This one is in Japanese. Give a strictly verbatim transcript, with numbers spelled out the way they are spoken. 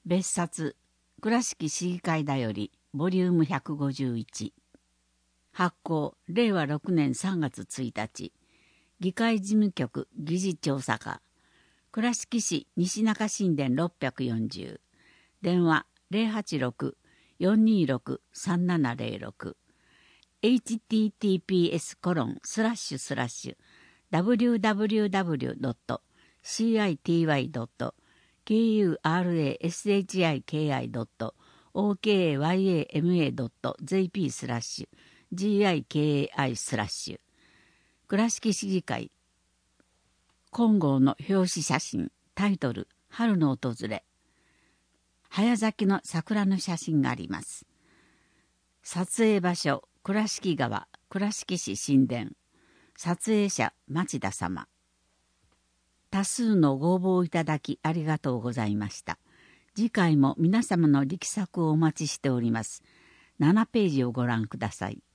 別冊倉敷市議会だよりボリュームひゃくごじゅういち、発行れいわろくねんさんがつついたち、議会事務局議事調査課、倉敷市西中新田ろっぴゃくよんじゅう、電話 ゼロはちろく よんにーろく さんななゼロろく、エイチティーティーピーエスコロンスラッシュスラッシュダブリューダブリューダブリュードットシーアイティーワイドットケーユーアールエーエスエイチアイケーアイドットオーケーワイエーエムエードットジェーピースラッシュジーアイケーアイスラッシュ倉敷市議会金剛の表紙写真、タイトル春の訪れ、早咲きの桜の写真があります。撮影場所倉敷川倉敷市新田、撮影者町田様。多数のご応募いただきありがとうございました。次回も皆様の力作をお待ちしております。ななページをご覧ください。